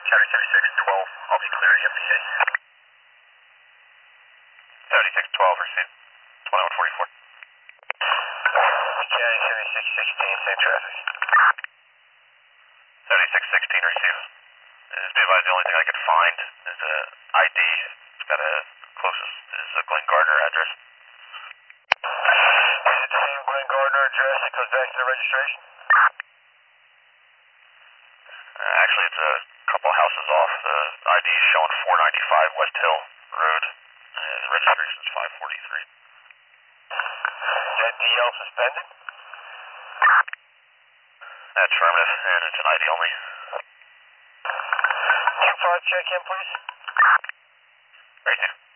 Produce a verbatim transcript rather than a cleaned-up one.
County seventy-six twelve, I'll be clear M P A. seventy-six twelve, receive. twenty-one forty-four. County seventy-six sixteen, same traffic. seventy-six sixteen, receive. Just be advised, the only thing I could find is a I D. It's got a closest is a Glenn Gardner address. Is it the same Glenn Gardner address that goes back to the registration? Uh, actually, it's a couple houses off. The I D is showing four ninety-five West Hill Road. Uh, the registration is five forty-three. Is that D L suspended? That's affirmative, and it's an I D only. Q five check in, please. Right here.